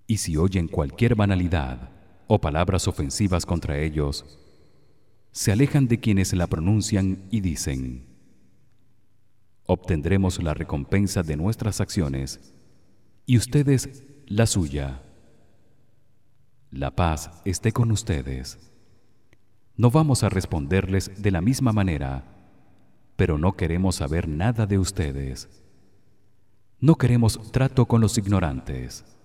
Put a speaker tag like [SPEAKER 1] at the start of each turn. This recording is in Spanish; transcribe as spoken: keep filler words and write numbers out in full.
[SPEAKER 1] Y si oyen cualquier banalidad o palabras ofensivas contra ellos, se alejan de quienes la pronuncian y dicen: obtendremos la recompensa de nuestras acciones y ustedes la suya. La paz esté con ustedes. No vamos a responderles de la misma manera, pero no queremos saber nada de ustedes. No queremos trato con los ignorantes.